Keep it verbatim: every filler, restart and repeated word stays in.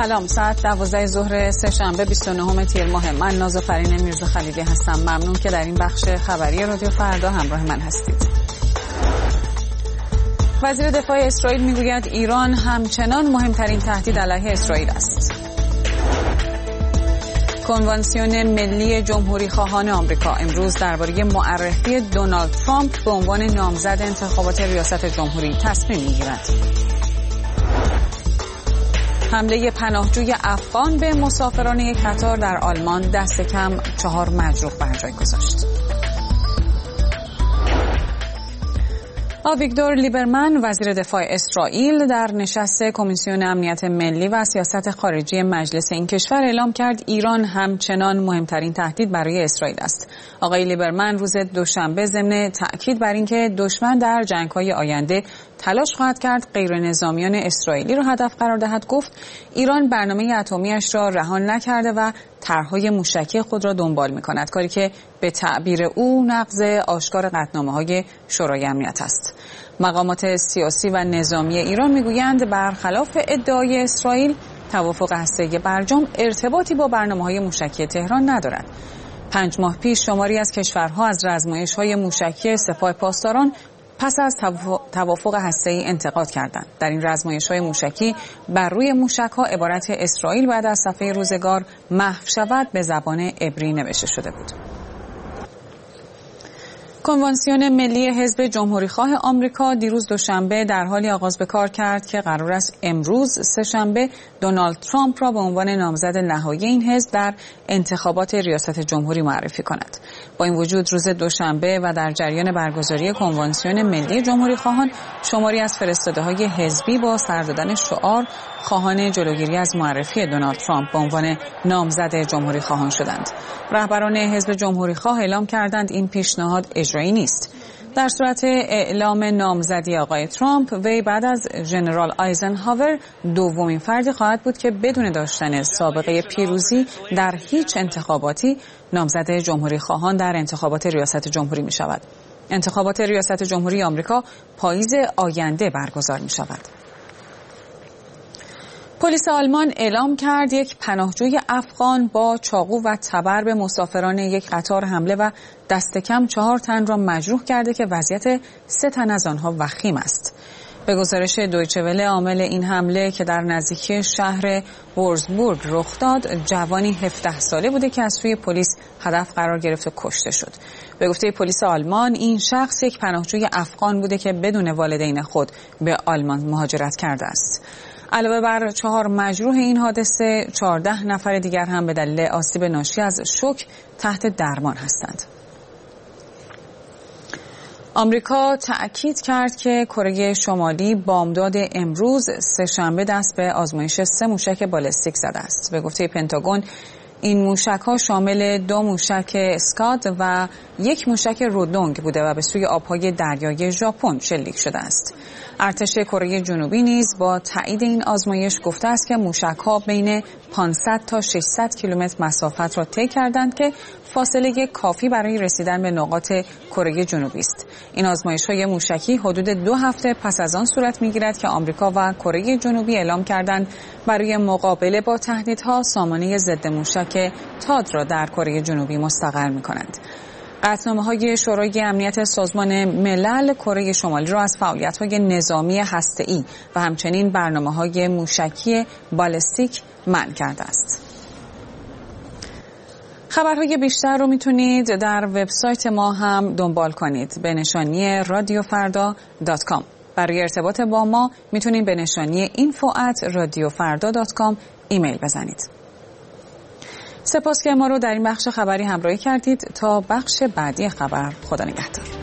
سلام، ساعت دوازده ظهر سه‌شنبه بیست و نهم تیر ماه. من نازافرین میرزا خلیلی هستم. ممنون که در این بخش خبری رادیو فردا همراه من هستید. وزیر دفاع اسرائیل میگوید ایران همچنان مهمترین تهدید علیه اسرائیل است. کنوانسیون ملی جمهوری خواهان آمریکا امروز درباره معرفی دونالد ترامپ به عنوان نامزد انتخابات ریاست جمهوری تصمیم میگیرد. حمله پناهجوی افغان به مسافران قطار در آلمان دست کم چهار مجروح بر جای گذاشت. آویگدور لیبرمن وزیر دفاع اسرائیل در نشست کمیسیون امنیت ملی و سیاست خارجی مجلس این کشور اعلام کرد ایران همچنان مهمترین تهدید برای اسرائیل است. آقای لیبرمن روز دوشنبه ضمن تأکید بر اینکه دشمن در جنگ‌های آینده تلاش خواهد کرد غیرنظامیان اسرائیلی را هدف قرار دهد گفت ایران برنامه اتمی‌اش را رها نکرده و طرح‌های موشکی خود را دنبال می‌کند، کاری که به تعبیر او نقض آشکار قطعنامه‌های شورای امنیت است. مقامات سیاسی و نظامی ایران می‌گویند برخلاف ادعای اسرائیل توافق هسته‌ای برجام ارتباطی با برنامه‌های موشکی تهران ندارد. پنج ماه پیش شماری از کشورها از رزمایش‌های موشکی سپاه پاسداران پس از توافق هسته‌ای انتقاد کردند. در این رزمایش‌های موشکی بر روی موشک‌ها عبارت اسرائیل بعد از صفحه روزگار محو شود به زبان عبری نوشته شده بود. کنوانسیون ملی حزب جمهوری‌خواه آمریکا دیروز دوشنبه در حالی آغاز به کار کرد که قرار است امروز سه‌شنبه دونالد ترامپ را به عنوان نامزد نهایی این حزب در انتخابات ریاست جمهوری معرفی کند. با این وجود روز دوشنبه و در جریان برگزاری کنوانسیون ملی جمهوری‌خواهان شماری از فرستاده‌های حزبی با سر دادن شعار خواهان جلوگیری از معرفی دونالد ترامپ به عنوان نامزد جمهوری‌خواهان شدند. رهبران حزب جمهوری‌خواه اعلام کردند این پیشنهاد اجرایی نیست. در صورت اعلام نامزدی آقای ترامپ، وی بعد از ژنرال آیزنهاور دومین فردی خواهد بود که بدون داشتن سابقه پیروزی در هیچ انتخاباتی نامزد جمهوری خواهان در انتخابات ریاست جمهوری می شود. انتخابات ریاست جمهوری آمریکا پاییز آینده برگزار می شود. پلیس آلمان اعلام کرد یک پناهجوی افغان با چاقو و تبر به مسافران یک قطار حمله و دست کم چهار تن را مجروح کرده که وضعیت سه تن از آنها وخیم است. به گزارش دویچه وله عامل این حمله که در نزدیکی شهر وورزبورگ رخ داد جوانی هفده ساله بوده که از سوی پلیس هدف قرار گرفت و کشته شد. به گفته پلیس آلمان این شخص یک پناهجوی افغان بوده که بدون والدین خود به آلمان مهاجرت کرده است. علاوه بر چهار مجروح این حادثه، چهارده نفر دیگر هم به دلیل آسیب ناشی از شوک تحت درمان هستند. آمریکا تأکید کرد که کره شمالی بامداد امروز سه‌شنبه دست به آزمایش سه موشک بالستیک زده است. به گفته پنتاگون این موشک‌ها شامل دو موشک اسکاد و یک موشک رودونگ بوده و به سوی آب‌های دریایی ژاپن شلیک شده است. ارتش کره جنوبی نیز با تایید این آزمایش گفته است که موشک‌ها بین پانصد تا ششصد کیلومتر مسافت را طی کردند که فاصله کافی برای رسیدن به نقاط کره جنوبی است. این آزمایش‌های موشکی حدود دو هفته پس از آن صورت می‌گیرد که آمریکا و کره جنوبی اعلام کردند برای مقابله با تهدیدها سامانه ضد موشک تاد را در کره جنوبی مستقر می‌کنند. قطعنامه‌های شورای امنیت سازمان ملل کره شمالی را از فعالیت‌های نظامی هسته‌ای و همچنین برنامه‌های موشکی بالستیک منع کرده است. خبرهای بیشتر رو میتونید در وبسایت ما هم دنبال کنید به نشانی رادیو فردا دات کام. برای ارتباط با ما میتونید به نشانی اینفو ات رادیو فردا دات کام ایمیل بزنید. سپاس که ما رو در این بخش خبری همراهی کردید. تا بخش بعدی خبر، خدا نگهدار.